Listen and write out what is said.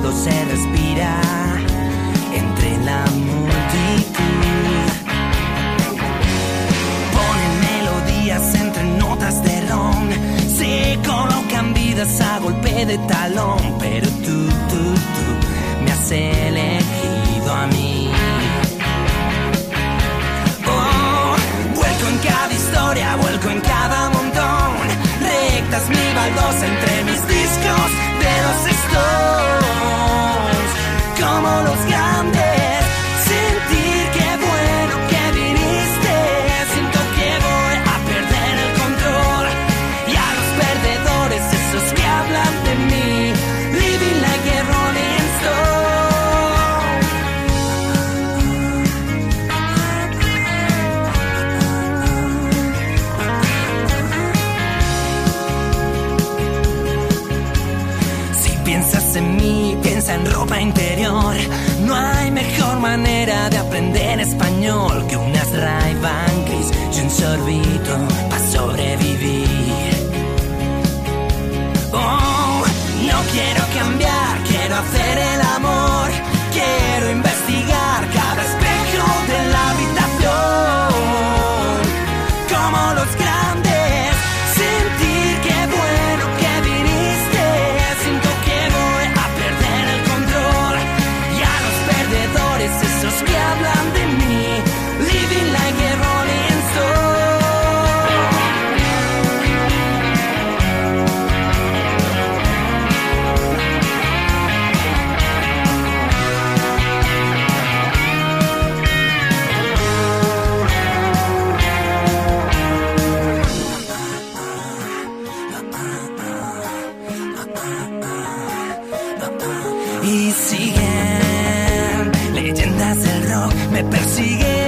cuando se respira entre la multitud. Ponen melodías entre notas de ron, se colocan vidas a golpe de talón, pero tú me has elegido a mí. Oh, vuelco en cada historia, vuelco en cada montón, rectas mi baldosa entre mis discos de los Stones, como los grandes, sentir qué bueno que viniste, siento que voy a perder el control, y a los perdedores, esos que hablan de mí, living like a Rolling Stone. Si piensas en mí, piensa en ropa interior, no hay mejor manera de aprender español que unas Ray-Ban gris y un sorbito para sobrevivir. Oh, no quiero cambiar, quiero hacer el amor, quiero investigar cada espejo de la habitación, como los grandes, sentir qué bueno que viniste, siento que voy a perder el control, y a los perdedores, esos que hablan de mí, living like a Rolling Stone. Y siguen leyendas del rock, me persiguen.